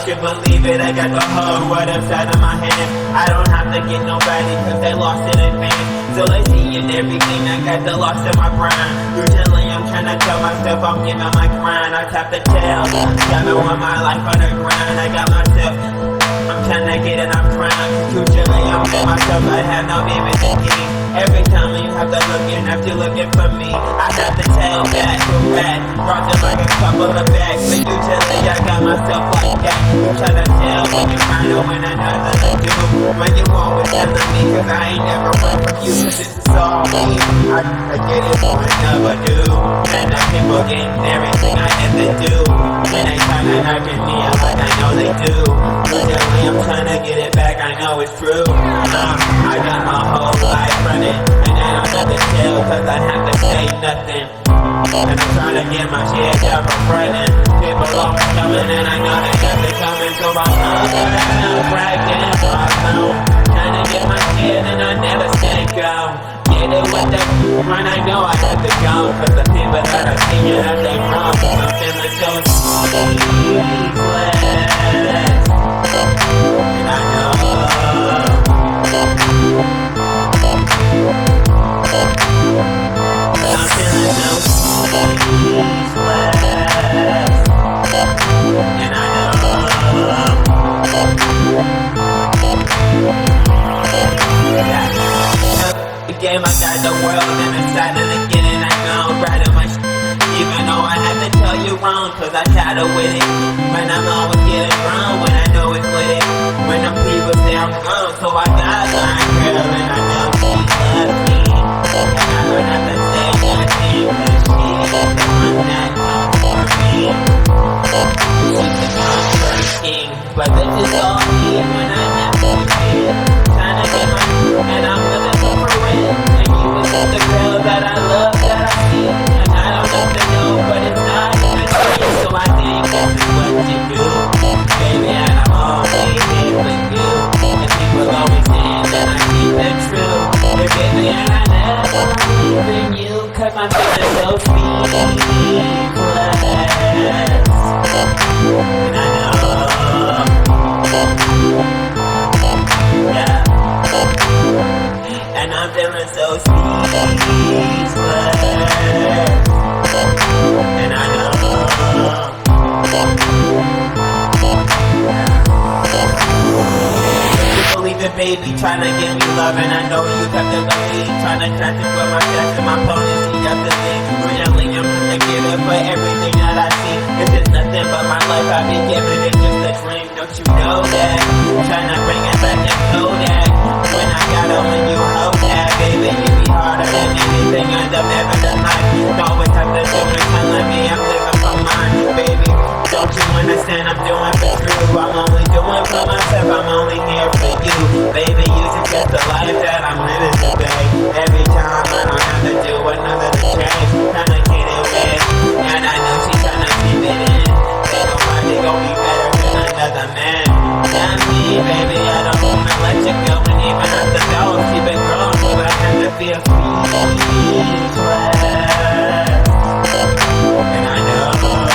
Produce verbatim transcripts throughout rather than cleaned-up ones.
can believe it, I got the whole world inside of my hands. I don't have to get nobody cause they lost in advance. So they see in everything, I got the lost in my brain. Usually I'm trying to tell myself I'm giving my grind. I tap the tail, got me on my life on the grind. I got myself, I'm trying to get it, I'm trying. Usually I'm with myself, I have no babies again. Every time you have to look in, after looking for me, I have to tell back to rat. Brought them like a couple of bags, but usually I got myself like that. You try to tell when you find out when I know that I do. When you always telling me, cause I ain't never run from you, cause this is all me. I, I get it, but I never do. And I keep forgetting everything I ever do. When they try to knock at me, I like I know they do. Usually I'm trying to get it back, I know it's true. Uh, I got my whole life running. And I don't have to tell cause I have to say nothing. And I'm trying to get my shit up from running. People always coming and I know they got to coming. So I know that I know bragging. So I know trying to get my shit and I never say go. Get it with the run, I know I have to go. Cause the people that I see you have they wrong. Cause I'm feeling so sleepless. And I know I'm feeling so sleepless. And I know the game I got the world and decided to get it. I know I'm right on my sh- even though I have to tell you wrong, cause I tired of with it. When I'm always getting wrong, when I know it's with it. When them people say I'm wrong, so I got my girl and I know she loves me. And I don't have to say nothing, cause she's the one that comes for me. She's the comfort king, but this is all me when I have to feel. Trying to get my, and I'm living for real. And you was the girl that I love, that I see. And I don't have to know, but it's not even true. So I think this is what you do, baby, and I'm always here with you. And people always saying that I keep it true. But baby, and I never believe in you, cause I'm feeling so speechless. And I know, yeah. And I'm feeling so speechless. And I know believe it, baby, trying to give me love, and I know you got to believe. Trying to try to put my chest and my ponies, you got to think. Really, I'm gonna give it for everything that I see. It's just nothing but my life, I've been giving it just a dream. Don't you know that? Trying to bring it back and know that. When I got it, when you hold that, baby, you be harder than anything I've ever done. Life always have to do it, telling me I'm living for mine, baby. Don't you understand? I'm doing for true. I'm only doing for myself. I'm only here for you, baby. Using just the life that I'm living today. Every time I don't have to do another to change. Trying to get it with, and I know she's trying to keep it in. Ain't nobody gon' be better than another man. Not me, baby. I don't wanna let you go, and even at the door, keep it growing, so I have to feel speechless. And I know.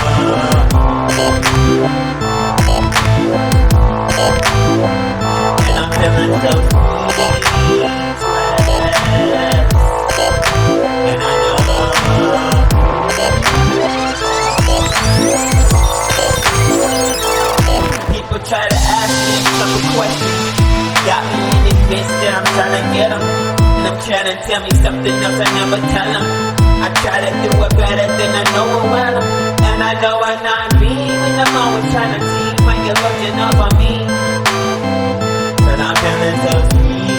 And I'm feeling so speechless. And I know. People try to ask me some questions, got me in this bitch that I'm trying to get them. And I'm trying to tell me something else I never tell them. I try to do it better than I know it well. And I know I'm not me when I'm always trying to tease when you're looking up on me. But I'm feeling so sweet.